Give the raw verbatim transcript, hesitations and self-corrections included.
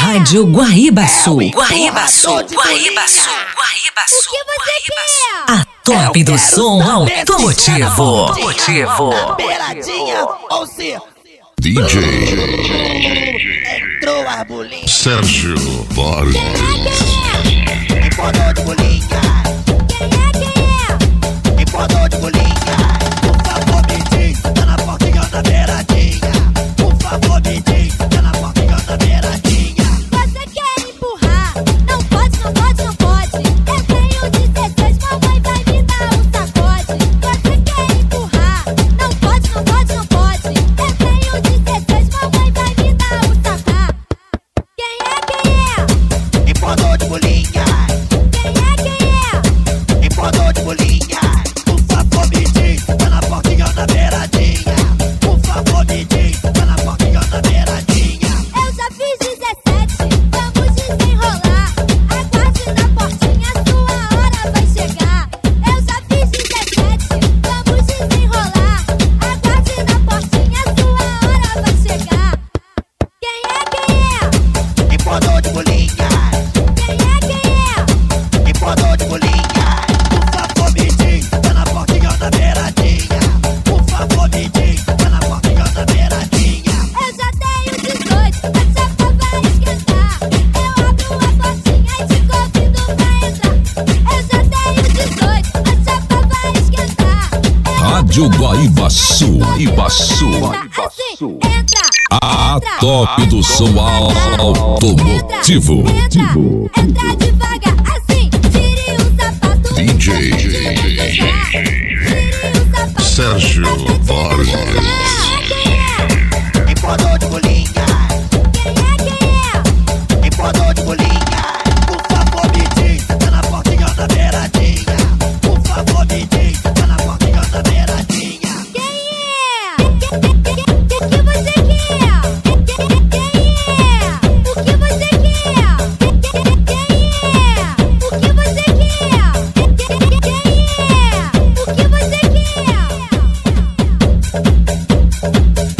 Rádio Guaíba-Sul. Guaíba-Sul, Guaíba-Sul, Guaíba-Sul, O que você quer? A top do som automotivo. Automotivo. Beiradinha ou se D J entrou a bolinha? Sérgio Borges. Empodou de bolinha. Quem é, quem é? Empodou de bolinha. Por favor, me diz, tá na portinha ou na beiradinha? Por favor, me diz, tá na portinha ou na beiradinha? Você quer empurrar? Não pode, não pode, não pode. Eu tenho dezesseis, mamãe vai me dar um sacode. Você quer empurrar? Não pode, não pode, não pode. Eu tenho dezesseis, mamãe vai me dar um sacode. Quem é, quem é? Empodou de bolinha. Quem é, quem é? Empodou de bolinha. Por favor, me diz, tá na portinha ou na beiradinha? Por favor, me diz, tá na portinha ou na beiradinha? Eu já fiz dezessete, vamos desenrolar. Aguarde na portinha, sua hora vai chegar. Eu já fiz dezessete, vamos desenrolar. Aguarde na portinha, sua hora vai chegar. Quem é, quem é? Empodou de bolinha. Quem é, quem é? Empodou de bolinha. Por favor, me diz, tá na portinha ou na beiradinha? Por favor, me diz, tá na portinha ou na beiradinha? Eu já tenho dezoito, a chapa vai esquentar. Eu abro a portinha e te convido pra entrar. Eu já tenho dezoito, a chapa vai esquentar. Rádio Guaíba-Sul. Guaíba-Sul. Assim, entra, A top do som automotivo. entra, entra devagar, assim, tire o sapato. D J Tire o sapato. Sérgio Borges. Quem é? Empodou de bolinha. Quem é, quem é? Empodou de bolinha. Por favor, me diz, tá na portinha ou na beiradinha? Por favor, me diz, tá na portinha ou na beiradinha? Quem é? O que você quer? Quem é? O que você quer? Quem é? O que você quer? Quem é? O que você quer?